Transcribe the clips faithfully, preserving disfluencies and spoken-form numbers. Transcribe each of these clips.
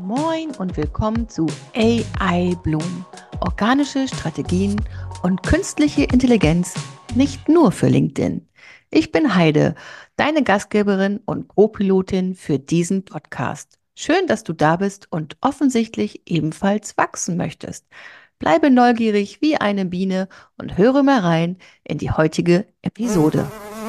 Moin und willkommen zu A I Bloom. Organische Strategien und künstliche Intelligenz nicht nur für LinkedIn. Ich bin Heide, deine Gastgeberin und Co-Pilotin für diesen Podcast. Schön, dass du da bist und offensichtlich ebenfalls wachsen möchtest. Bleibe neugierig wie eine Biene und höre mal rein in die heutige Episode.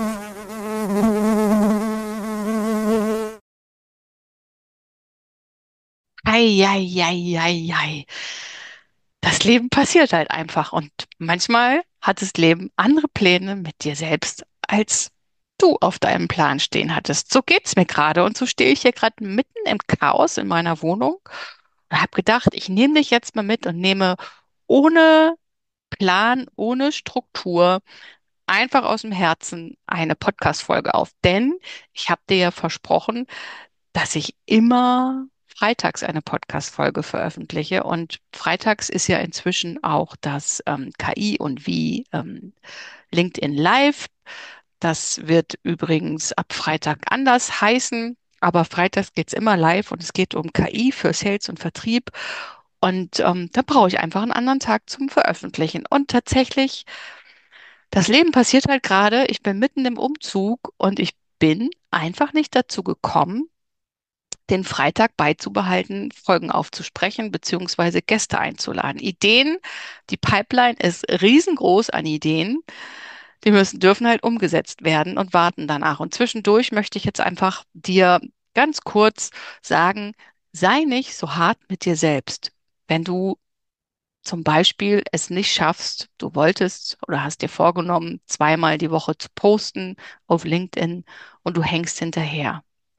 Eieieiei. Das Leben passiert halt einfach und manchmal hat das Leben andere Pläne mit dir selbst, als du auf deinem Plan stehen hattest. So geht's mir gerade und so stehe ich hier gerade mitten im Chaos in meiner Wohnung und habe gedacht, ich nehme dich jetzt mal mit und nehme ohne Plan, ohne Struktur, einfach aus dem Herzen eine Podcast-Folge auf. Denn ich habe dir ja versprochen, dass ich immer freitags eine Podcast-Folge veröffentliche. Und freitags ist ja inzwischen auch das ähm, K I und wie ähm, LinkedIn Live. Das wird übrigens ab Freitag anders heißen. Aber freitags geht's immer live und es geht um K I für Sales und Vertrieb. Und ähm, da brauche ich einfach einen anderen Tag zum Veröffentlichen. Und tatsächlich, das Leben passiert halt gerade. Ich bin mitten im Umzug und ich bin einfach nicht dazu gekommen, den Freitag beizubehalten, Folgen aufzusprechen, beziehungsweise Gäste einzuladen. Ideen, die Pipeline ist riesengroß an Ideen. Die müssen, dürfen halt umgesetzt werden und warten danach. Und zwischendurch möchte ich jetzt einfach dir ganz kurz sagen, sei nicht so hart mit dir selbst. Wenn du zum Beispiel es nicht schaffst, du wolltest oder hast dir vorgenommen, zweimal die Woche zu posten auf LinkedIn und du hängst hinterher.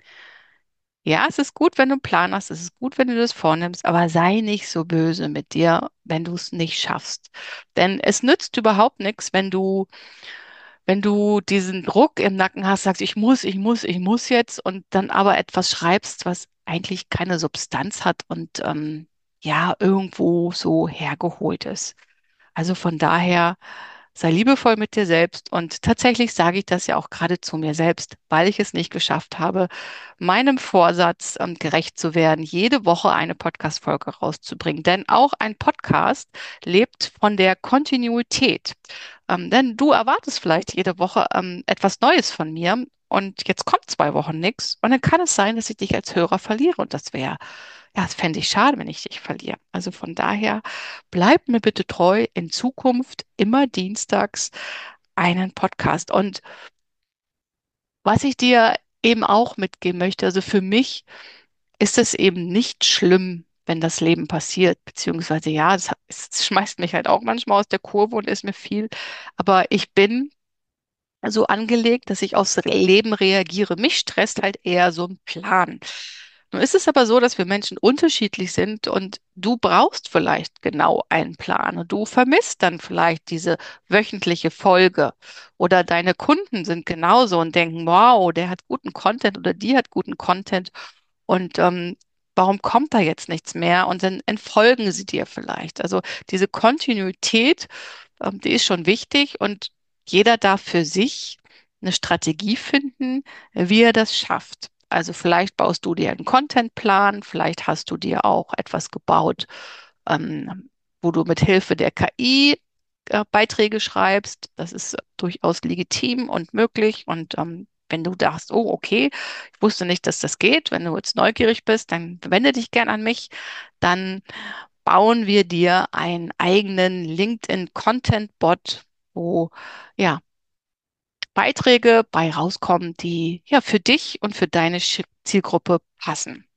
Ja, es ist gut, wenn du einen Plan hast, es ist gut, wenn du das vornimmst, aber sei nicht so böse mit dir, wenn du es nicht schaffst. Denn es nützt überhaupt nichts, wenn du, wenn du diesen Druck im Nacken hast, sagst, ich muss, ich muss, ich muss jetzt und dann aber etwas schreibst, was eigentlich keine Substanz hat und ähm, ja, irgendwo so hergeholt ist. Also von daher sei liebevoll mit dir selbst. Und tatsächlich sage ich das ja auch gerade zu mir selbst, weil ich es nicht geschafft habe, meinem Vorsatz, ähm, gerecht zu werden, jede Woche eine Podcast-Folge rauszubringen. Denn auch ein Podcast lebt von der Kontinuität. Ähm, denn du erwartest vielleicht jede Woche, ähm, etwas Neues von mir. Und jetzt kommt zwei Wochen nichts. Und dann kann es sein, dass ich dich als Hörer verliere. Und das wäre, ja, das fände ich schade, wenn ich dich verliere. Also von daher, bleib mir bitte treu, in Zukunft immer dienstags einen Podcast. Und was ich dir eben auch mitgeben möchte, also für mich ist es eben nicht schlimm, wenn das Leben passiert, beziehungsweise ja, es, es schmeißt mich halt auch manchmal aus der Kurve und ist mir viel, aber ich bin so angelegt, dass ich aufs Leben reagiere. Mich stresst halt eher so ein Plan. Nun ist es aber so, dass wir Menschen unterschiedlich sind und du brauchst vielleicht genau einen Plan und du vermisst dann vielleicht diese wöchentliche Folge oder deine Kunden sind genauso und denken, wow, der hat guten Content oder die hat guten Content und ähm, warum kommt da jetzt nichts mehr? Und dann entfolgen sie dir vielleicht. Also diese Kontinuität, ähm, die ist schon wichtig und jeder darf für sich eine Strategie finden, wie er das schafft. Also vielleicht baust du dir einen Contentplan, vielleicht hast du dir auch etwas gebaut, ähm, wo du mit Hilfe der K I äh, Beiträge schreibst. Das ist durchaus legitim und möglich. Und ähm, wenn du dachtest, oh, okay, ich wusste nicht, dass das geht, wenn du jetzt neugierig bist, dann wende dich gern an mich. Dann bauen wir dir einen eigenen LinkedIn Content Bot, wo ja Beiträge bei rauskommen, die ja für dich und für deine Sch- Zielgruppe passen.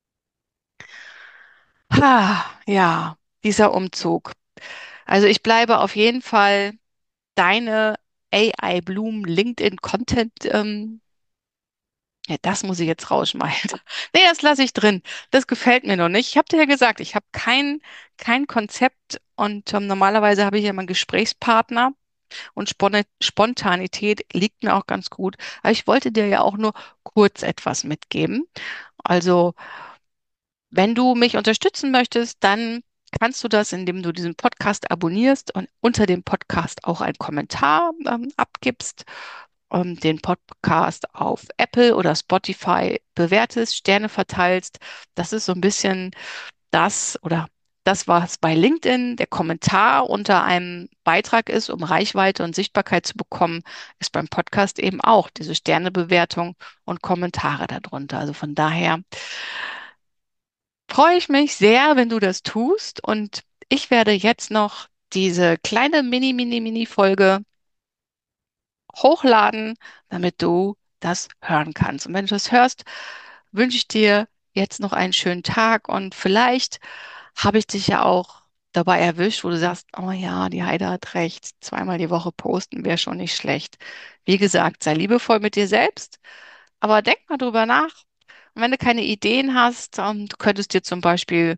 Ha, ja, dieser Umzug. Also ich bleibe auf jeden Fall deine A I Bloom LinkedIn Content. Ähm, ja, das muss ich jetzt rausschmeißen. Nee, das lasse ich drin. Das gefällt mir noch nicht. Ich habe dir ja gesagt, ich habe kein, kein Konzept und ähm, normalerweise habe ich ja immer einen Gesprächspartner und Spone- Spontanität liegt mir auch ganz gut. Aber ich wollte dir ja auch nur kurz etwas mitgeben. Also wenn du mich unterstützen möchtest, dann kannst du das, indem du diesen Podcast abonnierst und unter dem Podcast auch einen Kommentar ähm, abgibst. ähm, den Podcast auf Apple oder Spotify bewertest, Sterne verteilst. Das ist so ein bisschen das oder das, was bei LinkedIn der Kommentar unter einem Beitrag ist, um Reichweite und Sichtbarkeit zu bekommen, ist beim Podcast eben auch diese Sternebewertung und Kommentare darunter. Also von daher freue ich mich sehr, wenn du das tust. Und ich werde jetzt noch diese kleine Mini, Mini, Mini-Folge hochladen, damit du das hören kannst. Und wenn du das hörst, wünsche ich dir jetzt noch einen schönen Tag und vielleicht habe ich dich ja auch dabei erwischt, wo du sagst, oh ja, die Heide hat recht, zweimal die Woche posten wäre schon nicht schlecht. Wie gesagt, sei liebevoll mit dir selbst, aber denk mal drüber nach. Und wenn du keine Ideen hast, ähm, du könntest dir zum Beispiel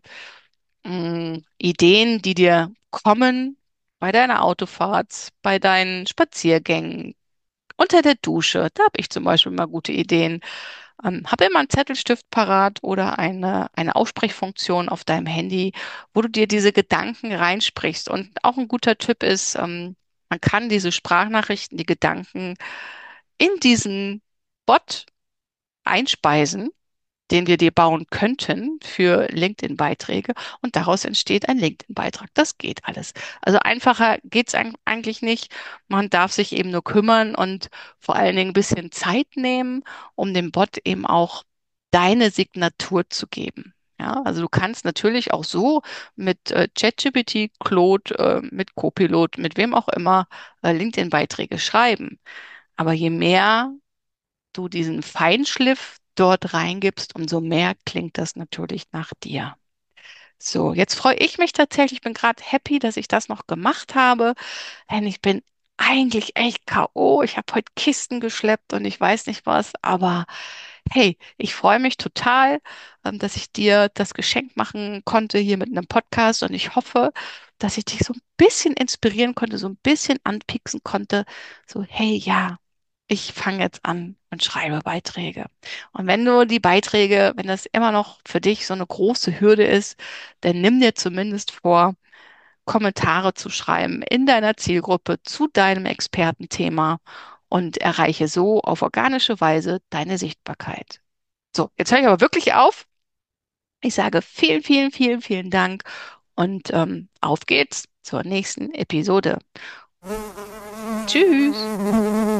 mh, Ideen, die dir kommen bei deiner Autofahrt, bei deinen Spaziergängen, unter der Dusche, da habe ich zum Beispiel mal gute Ideen. Ähm, habe immer einen Zettelstift parat oder eine, eine Aussprechfunktion auf deinem Handy, wo du dir diese Gedanken reinsprichst. Und auch ein guter Tipp ist, ähm, man kann diese Sprachnachrichten, die Gedanken in diesen Bot einspeisen, den wir dir bauen könnten für LinkedIn-Beiträge und daraus entsteht ein LinkedIn-Beitrag. Das geht alles. Also einfacher geht's eig- eigentlich nicht. Man darf sich eben nur kümmern und vor allen Dingen ein bisschen Zeit nehmen, um dem Bot eben auch deine Signatur zu geben. Ja, also du kannst natürlich auch so mit äh, ChatGPT, Claude, äh, mit Copilot, mit wem auch immer äh, LinkedIn-Beiträge schreiben. Aber je mehr du diesen Feinschliff dort reingibst, umso mehr klingt das natürlich nach dir. So, jetzt freue ich mich tatsächlich, ich bin gerade happy, dass ich das noch gemacht habe, denn ich bin eigentlich echt K O. Ich habe heute Kisten geschleppt und ich weiß nicht was, aber hey, ich freue mich total, ähm, dass ich dir das Geschenk machen konnte hier mit einem Podcast und ich hoffe, dass ich dich so ein bisschen inspirieren konnte, so ein bisschen anpieksen konnte, so hey, ja, ich fange jetzt an und schreibe Beiträge. Und wenn du die Beiträge, wenn das immer noch für dich so eine große Hürde ist, dann nimm dir zumindest vor, Kommentare zu schreiben in deiner Zielgruppe zu deinem Expertenthema und erreiche so auf organische Weise deine Sichtbarkeit. So, jetzt höre ich aber wirklich auf. Ich sage vielen, vielen, vielen, vielen Dank und ähm, auf geht's zur nächsten Episode. Tschüss.